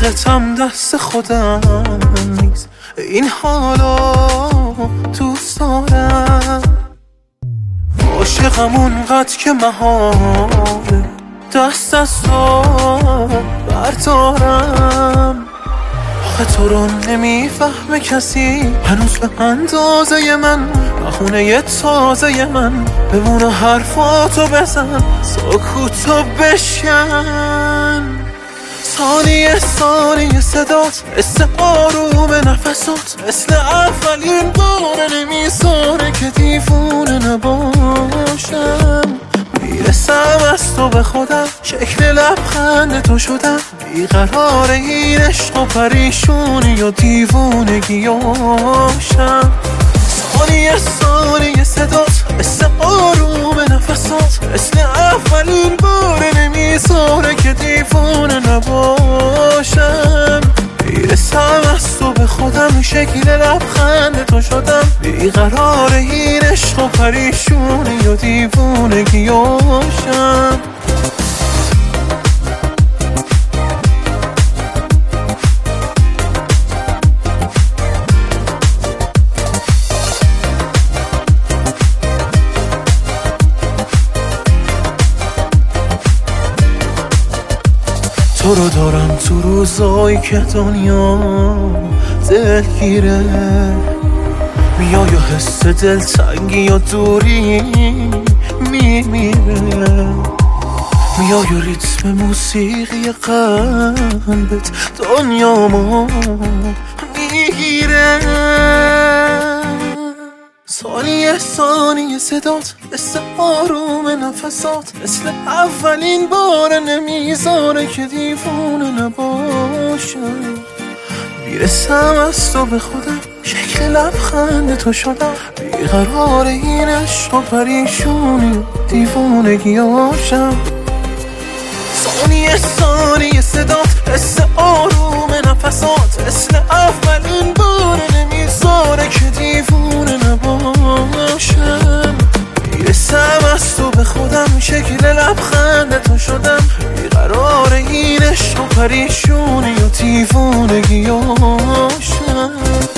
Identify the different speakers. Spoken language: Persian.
Speaker 1: عاشقتم دست خودم نیست، این حالا دوست دارم. عاشقم اونقدر که محاله دست از تو بردارم. آخه تو رو نمیفهمه کسی هنوز به اندازه من، بخونه تازه من بمونه حرفاتو بزن، سکوتو بشکن. ثانیه ثانیه صدات مثل آروم نفسات، مثل اولین بار نمیذاره که دیوونه نباشم. میرسم از تو به خودم، شکل لبخند تو شدم، بیقرار این عشق و پریشونی و دیوونگیاشم. ثانیه ثانیه صدات مثل آروم نفسات، مثل اولین بار نمیذاره که دیوونه نباشم. میرسم از تو به خودم، شکل لبخند تو شدم، بیقرار این عشق و پریشونی و دیوونگیاشم. تو رو دارم تو روزایی که دنیا دلگیره، میای و حس دلتنگی و دوری میمیره، میای و ریتم موسیقی قلبت دنیامو میگیره. ثانیه ثانیه صدات مثل آروم نفسات، مثل اولین بار نمیذاره که دیوونه نباشم. میرسم از تو به خودم، شکل لبخند تو شدم، بیقرار این عشق و پریشونی و دیوونگیاشم. ثانیه ثانیه صدات مثل آروم نفسات، مثل اولین بار نمیذاره که دیوونه نباشم. میرسم از تو به خودم، شکل لبخند تو شدم، بیقرار این عشق و پریشونی و دیوونگیاشم.